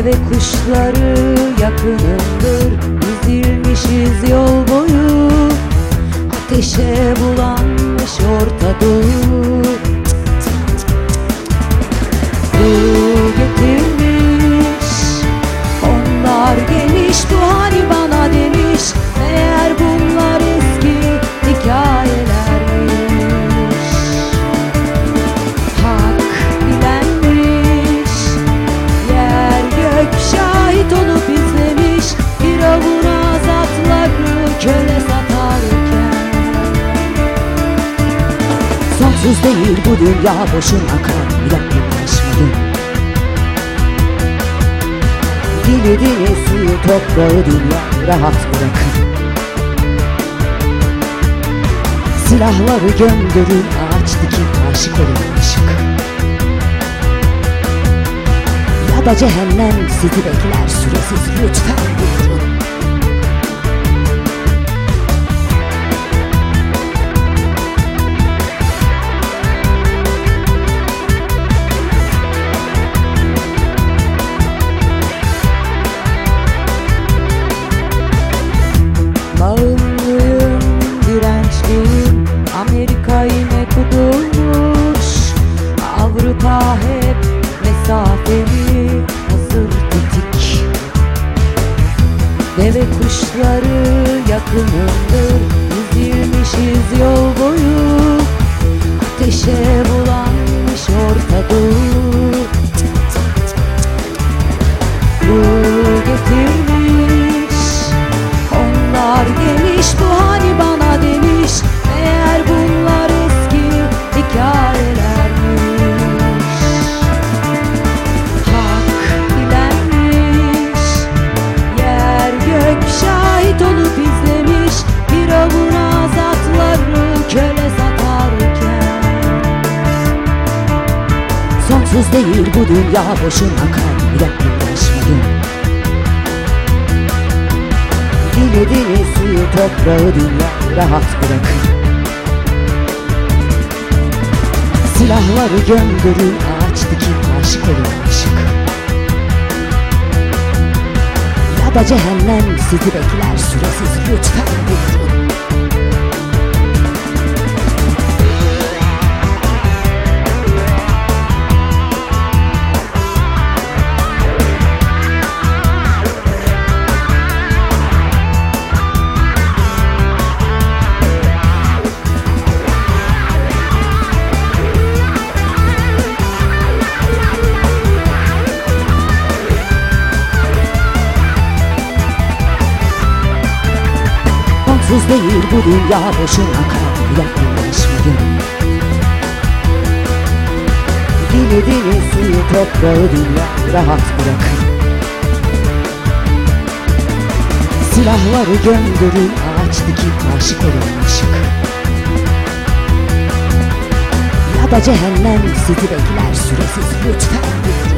Deve kuşları yakınımdır, dizilmişiz yol boyu. Ateşe bulanmış Orta Doğu. Ruh getirmiş, onlar gelmiş, bu hani bana demiş. Meğer bunlar eski hikayelermiş. Hak bilenmiş, yer gök şahit olup izlemiş. Firavun azatları köle satarken. Sonsuz değil bu dünya, boşuna kalmayla uğraşmayın. Dili dili suyu toprağı dünyayı rahat bırakın. Silahları gönderirin, ağaç dikin, aşık olun aşık. Ya da cehennem sizi bekler süresiz, lütfen buyurun. Bağımlıyım, dirençliyim, Amerika yine kudurmuş. Avrupa hep mesafeli, hazır tetik. Deve kuşları yakınımdır, dizilmişiz yol boyu. Ateşe bulanmış Orta Doğu. Ruh getirmiş, onlar gelmiş, bu hani bana demiş. Meğer bunlar eski hikayelermiş. Hak bilenmiş, yer gök şahit olup izlemiş. Firavun azatları köle satarken. Sonsuz değil bu dünya, boşuna kalmayla uğraşmayın. Dili dili suyu toprağı dünyayı rahat bırakın. Silahları gönderirin, ağaç dikin, aşık olun aşık. Ya da cehennem sizi bekler süresiz, lütfen buyurun. Sonsuz değil bu dünya, boşuna kalmayla uğraşmayın. Dili dili suyu toprağı dünyayı rahat bırakın. Silahları gönderirin, ağaç dikin, aşık olun aşık. Ya da cehennem sizi bekler süresiz, lütfen buyurun.